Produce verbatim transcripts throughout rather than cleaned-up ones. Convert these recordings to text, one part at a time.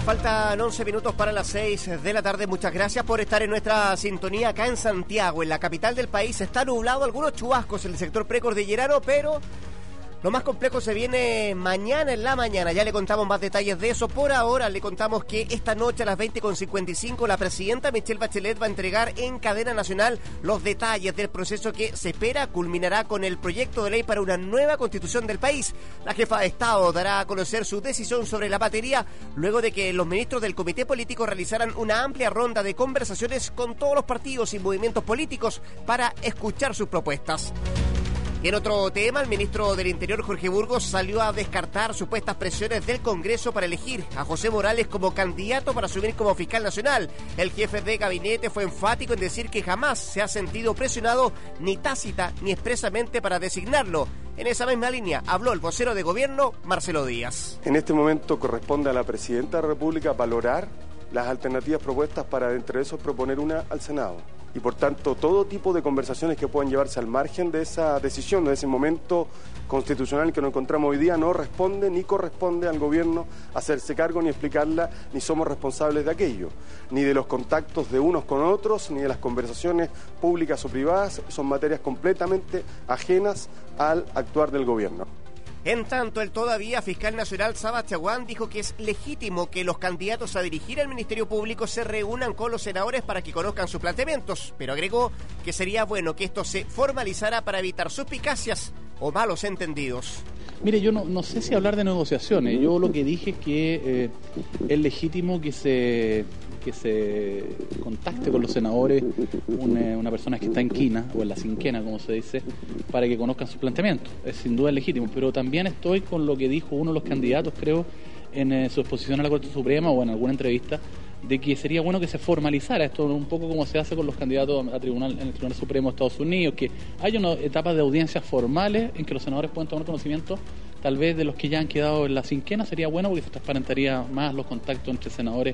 Faltan once minutos para las seis de la tarde. Muchas gracias por estar en nuestra sintonía acá en Santiago, en la capital del país. Está nublado, algunos chubascos en el sector precordillerano, pero lo más complejo se viene mañana en la mañana. Ya le contamos más detalles de eso. Por ahora le contamos que esta noche a las veinte con cincuenta y cinco la presidenta Michelle Bachelet va a entregar en cadena nacional los detalles del proceso que se espera culminará con el proyecto de ley para una nueva constitución del país. La jefa de Estado dará a conocer su decisión sobre la materia luego de que los ministros del comité político realizaran una amplia ronda de conversaciones con todos los partidos y movimientos políticos para escuchar sus propuestas. Y en otro tema, el ministro del Interior, Jorge Burgos, salió a descartar supuestas presiones del Congreso para elegir a José Morales como candidato para asumir como fiscal nacional. El jefe de gabinete fue enfático en decir que jamás se ha sentido presionado, ni tácita ni expresamente, para designarlo. En esa misma línea habló el vocero de gobierno, Marcelo Díaz. En este momento corresponde a la presidenta de la República valorar las alternativas propuestas para, entre esos, proponer una al Senado. Y por tanto, todo tipo de conversaciones que puedan llevarse al margen de esa decisión, de ese momento constitucional que nos encontramos hoy día, no responde ni corresponde al gobierno hacerse cargo ni explicarla, ni somos responsables de aquello, ni de los contactos de unos con otros, ni de las conversaciones públicas o privadas. Son materias completamente ajenas al actuar del gobierno. En tanto, el todavía fiscal nacional Saba Chaguán dijo que es legítimo que los candidatos a dirigir al Ministerio Público se reúnan con los senadores para que conozcan sus planteamientos, pero agregó que sería bueno que esto se formalizara para evitar suspicacias o malos entendidos. Mire, yo no, no sé si hablar de negociaciones. Yo lo que dije es que eh, es legítimo que se que se contacte con los senadores una, una persona que está en quina, o en la cinquena, como se dice, para que conozcan sus planteamientos. Es sin duda legítimo, pero también estoy con lo que dijo uno de los candidatos, creo, en eh, su exposición a la Corte Suprema o en alguna entrevista, de que sería bueno que se formalizara esto, un poco como se hace con los candidatos a tribunal en el Tribunal Supremo de Estados Unidos, que haya una etapa de audiencias formales en que los senadores puedan tomar conocimiento tal vez de los que ya han quedado en la cinquena. Sería bueno porque se transparentaría más los contactos entre senadores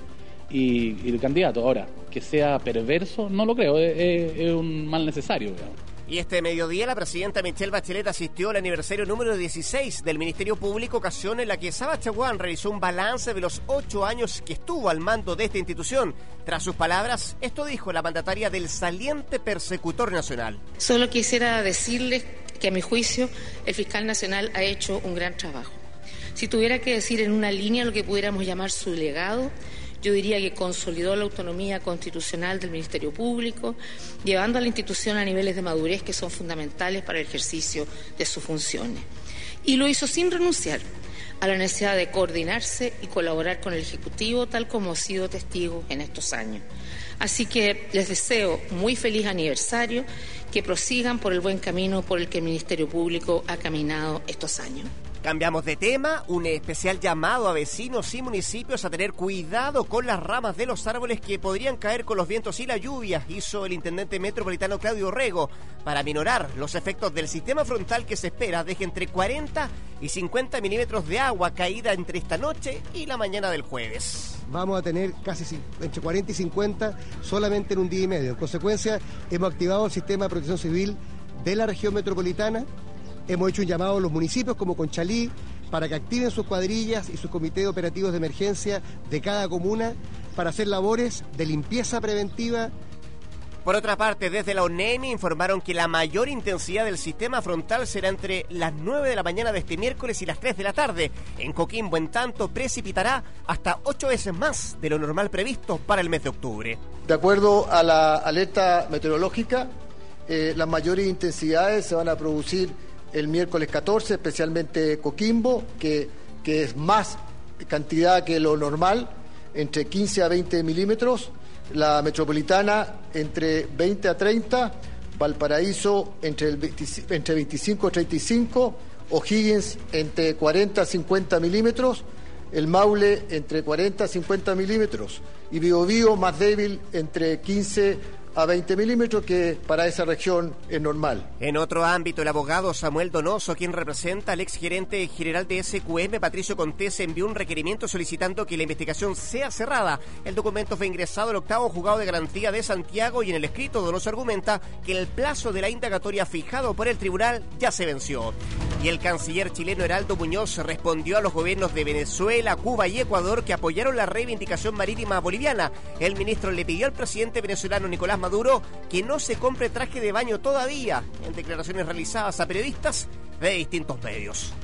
y, y el candidato. Ahora, que sea perverso, no lo creo, es, es, es un mal necesario, digamos. Y este mediodía la presidenta Michelle Bachelet asistió al aniversario número dieciséis del Ministerio Público, ocasión en la que Saba Chaguán realizó un balance de los ocho años que estuvo al mando de esta institución. Tras sus palabras, esto dijo la mandataria del saliente persecutor nacional. Solo quisiera decirles que a mi juicio el fiscal nacional ha hecho un gran trabajo. Si tuviera que decir en una línea lo que pudiéramos llamar su legado, yo diría que consolidó la autonomía constitucional del Ministerio Público, llevando a la institución a niveles de madurez que son fundamentales para el ejercicio de sus funciones. Y lo hizo sin renunciar a la necesidad de coordinarse y colaborar con el Ejecutivo, tal como ha sido testigo en estos años. Así que les deseo muy feliz aniversario, que prosigan por el buen camino por el que el Ministerio Público ha caminado estos años. Cambiamos de tema, un especial llamado a vecinos y municipios a tener cuidado con las ramas de los árboles que podrían caer con los vientos y la lluvia, hizo el intendente metropolitano Claudio Rego, para minorar los efectos del sistema frontal que se espera deje entre cuarenta y cincuenta milímetros de agua caída entre esta noche y la mañana del jueves. Vamos a tener casi entre cuarenta y cincuenta solamente en un día y medio. En consecuencia, hemos activado el sistema de protección civil de la región metropolitana. Hemos hecho un llamado a los municipios como Conchalí para que activen sus cuadrillas y sus comités operativos de emergencia de cada comuna para hacer labores de limpieza preventiva. Por otra parte, desde la ONEMI informaron que la mayor intensidad del sistema frontal será entre las nueve de la mañana de este miércoles y las tres de la tarde. En Coquimbo, en tanto, precipitará hasta ocho veces más de lo normal previsto para el mes de octubre. De acuerdo a la alerta meteorológica, eh, las mayores intensidades se van a producir el miércoles catorce, especialmente Coquimbo, que, que es más cantidad que lo normal, entre quince a veinte milímetros, la metropolitana entre veinte a treinta, Valparaíso entre, el veinte, entre veinticinco a treinta y cinco, O'Higgins entre cuarenta a cincuenta milímetros, el Maule entre cuarenta a cincuenta milímetros y Biobío más débil entre quince a veinte milímetros, que para esa región es normal. En otro ámbito, el abogado Samuel Donoso, quien representa al exgerente general de S Q M, Patricio Contés, envió un requerimiento solicitando que la investigación sea cerrada. El documento fue ingresado al octavo juzgado de garantía de Santiago y en el escrito Donoso argumenta que el plazo de la indagatoria fijado por el tribunal ya se venció. Y el canciller chileno Heraldo Muñoz respondió a los gobiernos de Venezuela, Cuba y Ecuador que apoyaron la reivindicación marítima boliviana. El ministro le pidió al presidente venezolano Nicolás Maduro que no se compre traje de baño todavía, en declaraciones realizadas a periodistas de distintos medios.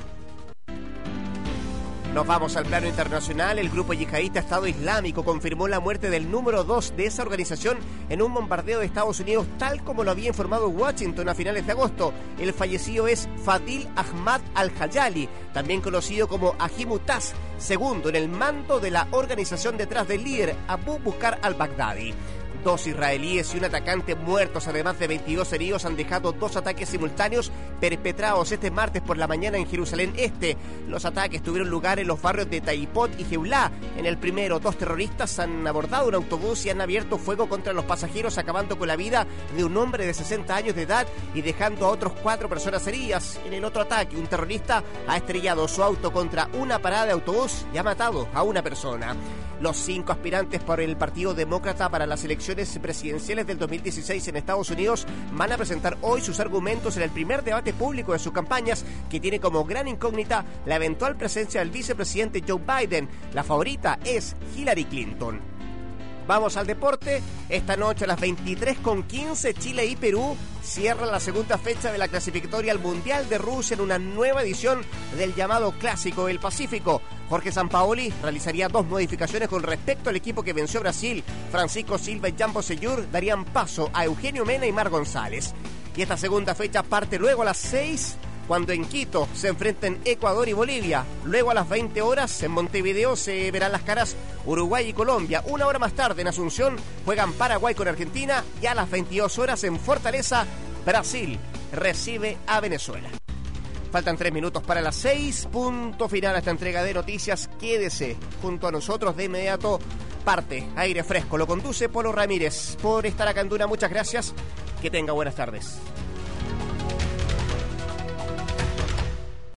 Nos vamos al plano internacional. El grupo yihadista Estado Islámico confirmó la muerte del número dos de esa organización en un bombardeo de Estados Unidos, tal como lo había informado Washington a finales de agosto. El fallecido es Fadil Ahmad al-Hayali, también conocido como Aji Mutaz, segundo en el mando de la organización detrás del líder Abu Bakr al-Baghdadi. Dos israelíes y un atacante muertos, además de veintidós heridos, han dejado dos ataques simultáneos perpetrados este martes por la mañana en Jerusalén Este. Los ataques tuvieron lugar en los barrios de Taipot y Jeulá. En el primero, dos terroristas han abordado un autobús y han abierto fuego contra los pasajeros, acabando con la vida de un hombre de sesenta años de edad y dejando a otros cuatro personas heridas. En el otro ataque, un terrorista ha estrellado su auto contra una parada de autobús y ha matado a una persona. Los cinco aspirantes por el Partido Demócrata para las elecciones presidenciales del dos mil dieciséis en Estados Unidos van a presentar hoy sus argumentos en el primer debate público de sus campañas, que tiene como gran incógnita la eventual presencia del vicepresidente Joe Biden. La favorita es Hillary Clinton. Vamos al deporte. Esta noche a las veintitrés con quince, Chile y Perú cierran la segunda fecha de la clasificatoria al Mundial de Rusia en una nueva edición del llamado Clásico del Pacífico. Jorge Sampaoli realizaría dos modificaciones con respecto al equipo que venció a Brasil. Francisco Silva y Jambo Seyur darían paso a Eugenio Mena y Mar González. Y esta segunda fecha parte luego a las seis, cuando en Quito se enfrenten Ecuador y Bolivia. Luego a las veinte horas en Montevideo se verán las caras Uruguay y Colombia. Una hora más tarde en Asunción juegan Paraguay con Argentina y a las veintidós horas en Fortaleza Brasil recibe a Venezuela. Faltan tres minutos para las seis. Punto final a esta entrega de noticias. Quédese junto a nosotros de inmediato. Parte Aire Fresco. Lo conduce Polo Ramírez. Por estar acá en Duna, muchas gracias. Que tenga buenas tardes.